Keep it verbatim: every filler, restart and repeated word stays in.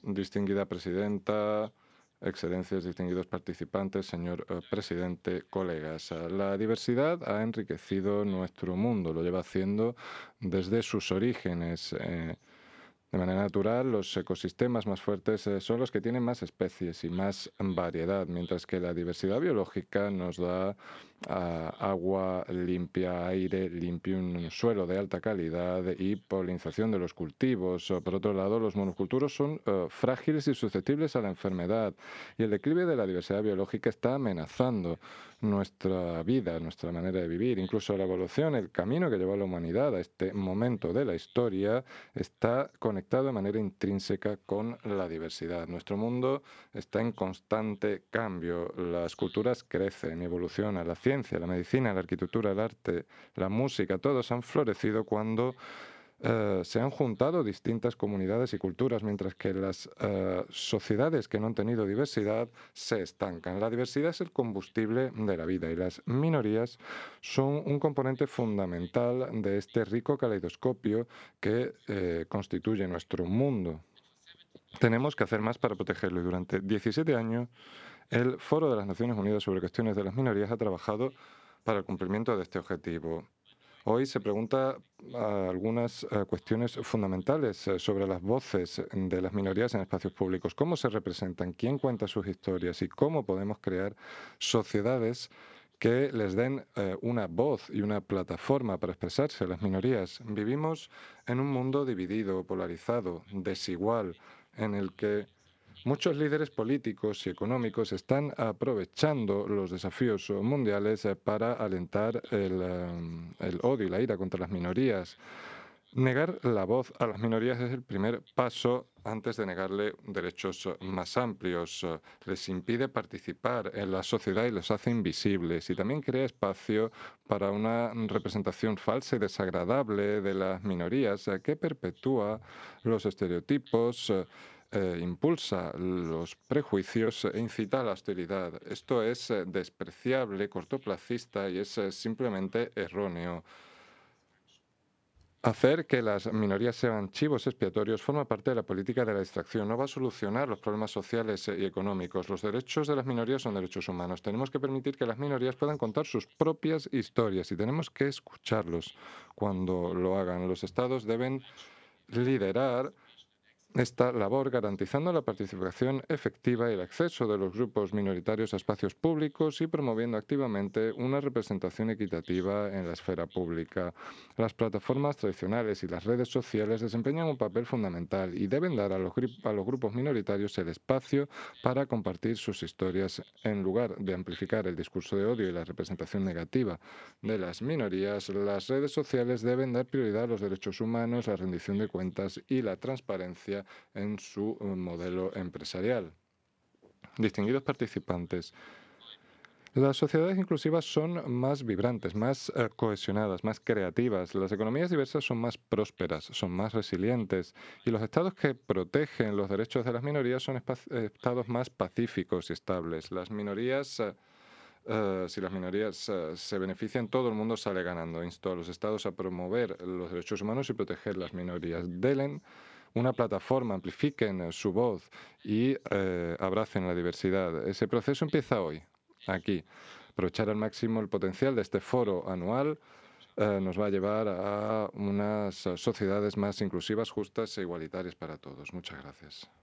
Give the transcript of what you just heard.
distinguida presidenta, excelencias, distinguidos participantes, señor eh, presidente, colegas. Eh, La diversidad ha enriquecido nuestro mundo, lo lleva haciendo desde sus orígenes. Eh, de manera natural, los ecosistemas más fuertes eh, son los que tienen más especies y más variedad, mientras que la diversidad biológica nos da ah, agua limpia, aire limpio, un suelo de alta calidad y polinización de los cultivos. O, Por otro lado, los monoculturos son eh, frágiles y susceptibles a la enfermedad, y el declive de la diversidad biológica está amenazando nuestra vida, nuestra manera de vivir. Incluso la evolución, el camino que llevó a la humanidad a este momento de la historia, está conectado de manera intrínseca con la diversidad. Nuestro mundo está en constante cambio. Las culturas crecen y evolucionan. La ciencia, la medicina, la arquitectura, el arte, la música, todos han florecido cuando eh, se han juntado distintas comunidades y culturas, mientras que las eh, sociedades que no han tenido diversidad se estancan. La diversidad es el combustible de la vida, y las minorías son un componente fundamental de este rico caleidoscopio que eh, constituye nuestro mundo. Tenemos que hacer más para protegerlo, y durante diecisiete años el Foro de las Naciones Unidas sobre Cuestiones de las Minorías ha trabajado para el cumplimiento de este objetivo. Hoy se pregunta ah, algunas ah, cuestiones fundamentales eh, sobre las voces de las minorías en espacios públicos. ¿Cómo se representan? ¿Quién cuenta sus historias? ¿Y cómo podemos crear sociedades que les den eh, una voz y una plataforma para expresarse a las minorías? Vivimos en un mundo dividido, polarizado, desigual, en el que muchos líderes políticos y económicos están aprovechando los desafíos eh, mundiales eh, para alentar el, eh, el odio y la ira contra las minorías. Negar la voz a las minorías es el primer paso antes de negarle derechos eh, más amplios. Eh, Les impide participar en la sociedad y los hace invisibles. Y también crea espacio para una representación falsa y desagradable de las minorías eh, que perpetúa los estereotipos, eh, eh, impulsa los prejuicios e incita a la hostilidad. Esto es eh, despreciable, cortoplacista y es eh, simplemente erróneo. Hacer que las minorías sean chivos expiatorios forma parte de la política de la distracción. No va a solucionar los problemas sociales eh, y económicos. Los derechos de las minorías son derechos humanos. Tenemos que permitir que las minorías puedan contar sus propias historias, y tenemos que escucharlos cuando lo hagan. Los estados deben liderar esta labor, garantizando la participación efectiva y el acceso de los grupos minoritarios a espacios públicos y promoviendo activamente una representación equitativa en la esfera pública. Las plataformas tradicionales y las redes sociales desempeñan un papel fundamental y deben dar a los, gri- a los grupos minoritarios el espacio para compartir sus historias, en lugar de amplificar el discurso de odio y la representación negativa de las minorías. Las redes sociales deben dar prioridad a los derechos humanos, la rendición de cuentas y la transparencia en su eh, modelo empresarial. Distinguidos participantes, las sociedades inclusivas son más vibrantes, más eh, cohesionadas, más creativas. Las economías diversas son más prósperas, son más resilientes. Y los estados que protegen los derechos de las minorías son espa- eh, estados más pacíficos y estables. Las minorías, eh, eh, si las minorías eh, se benefician, todo el mundo sale ganando. Insto a los estados a promover los derechos humanos y proteger las minorías. Delen una plataforma, amplifiquen eh, su voz y eh, abracen la diversidad. Ese proceso empieza hoy, aquí. Aprovechar al máximo el potencial de este foro anual eh, nos va a llevar a unas eh, sociedades más inclusivas, justas e igualitarias para todos. Muchas gracias.